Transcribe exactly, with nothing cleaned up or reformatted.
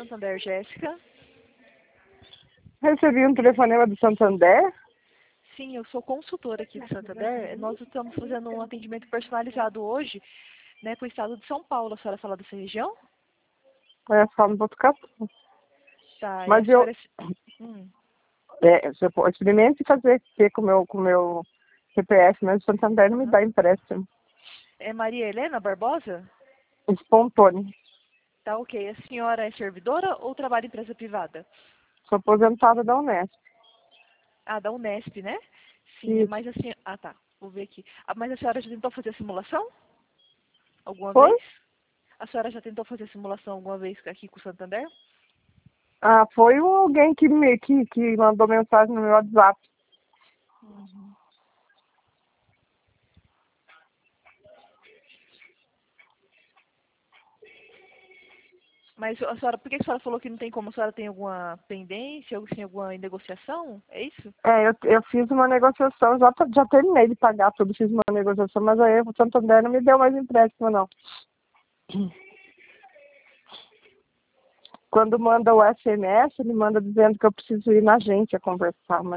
Santander, Jéssica. Recebi um telefonema do Santander. Sim, eu sou consultora aqui do Santander. Nós estamos fazendo um atendimento personalizado hoje, né, para o estado de São Paulo. A senhora fala dessa região? É, só no Botucatu. Tá, e a Mas eu... senhora... Hum. É, você pode experimente fazer aqui com o meu, com o meu C P F, mas o Santander não me Uhum. dá empréstimo. É Maria Helena Barbosa? Espontâneo. Tá, ok. A senhora é servidora ou trabalha em empresa privada? Sou aposentada da Unesp. Ah, da Unesp, né? Sim, Isso. mas assim... Ah, tá. Vou ver aqui. Ah, mas a senhora já tentou fazer a simulação? Alguma Foi? vez? A senhora já tentou fazer a simulação alguma vez aqui com o Santander? Ah, foi alguém que me que, que mandou mensagem no meu WhatsApp. Uhum. Mas a senhora, por que a senhora falou que não tem como? A senhora tem alguma pendência, ou tem alguma negociação? É isso? É, eu, eu fiz uma negociação, já, já terminei de pagar tudo, fiz uma negociação, mas aí o Santander não me deu mais empréstimo, não. Quando manda o S M S, ele manda dizendo que eu preciso ir na agência conversar, mas